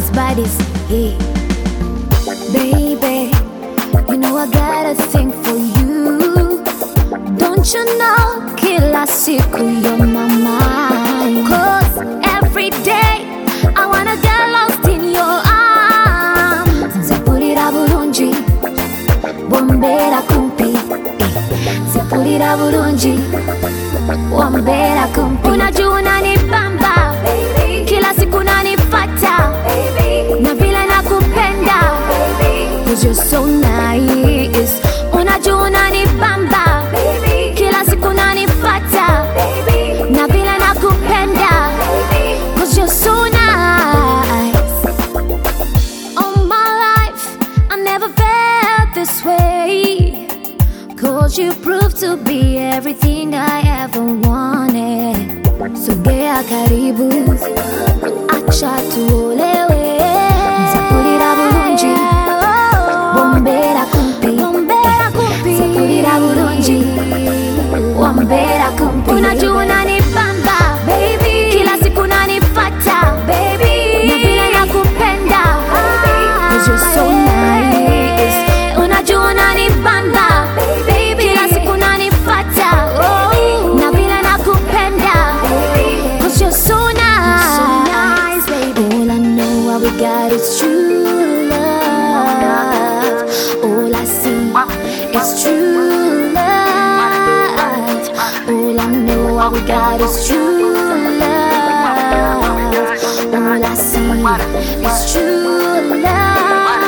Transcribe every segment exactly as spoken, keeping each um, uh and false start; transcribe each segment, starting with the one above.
baddies, baddies, yeah. Baby, you know I got a thing for you. Don't you know, kila siku you're my mind. Cause every day I wanna get lost in your arms. Nzapurira bulungi, wombera kumpi, eh. Nzapurira bulungi, wombera kumpi. Unajua unanibamba, baby. Kila siku unanifata, baby. Na vile nakupenda, baby. Cause you're so nice. Unajua unanibamba, baby. Kila siku unanifata, baby. Na vile nakupenda, baby. Cause you're so nice. All my life I never felt this way. Cause you proved to be everything I ever wanted. Sogea karibu, acha tuolewe. Nzapurira bulungi, wombera kumpi, nzapurira bulungi, wombera kumpi. Unajua unanibamba, baby. Kila siku unanifata, baby. Na vile nakupenda, baby. Cause you're so nice. Unajua unanibamba, baby. Kila siku unanifata, oh. Na vile nakupenda, baby. Cause you're so nice. So nice, baby. All I know, what we got is true love. All I see is true love. All I know, what we got is true love. All I see is true love.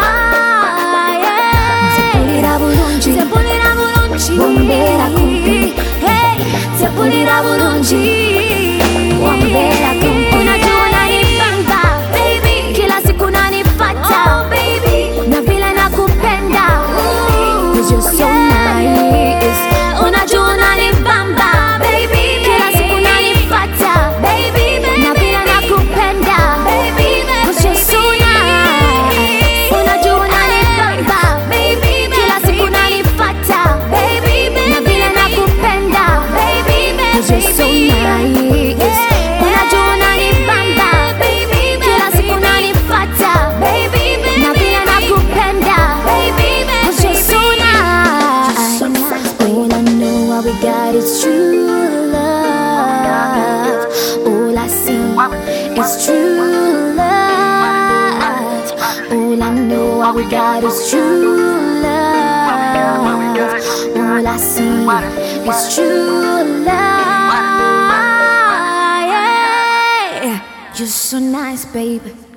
Nzapurira bulungi, nzapurira bulungi, wombera kumpi, hey. Nzapurira bulungi, wombera kumpi. Unajua unanibamba, baby. Kila siku unanifata, oh, baby. Na vile nakupenda, cause you're so nice. Unajua unanibamba, baby. Kila siku unanifata, baby. Na vile nakupenda, cause you're so nice. Unajua unanibamba, baby. Kila siku unanifata, na vile nakupenda, cause you're so nice. Unajua unanibamba, kila siku unanifata, na vile nakupenda, cause you're so nice. All I know, what we got is true love. All I see is true love. All I know, what we got is true love. All I see is true love. Yeah. You're so nice, baby.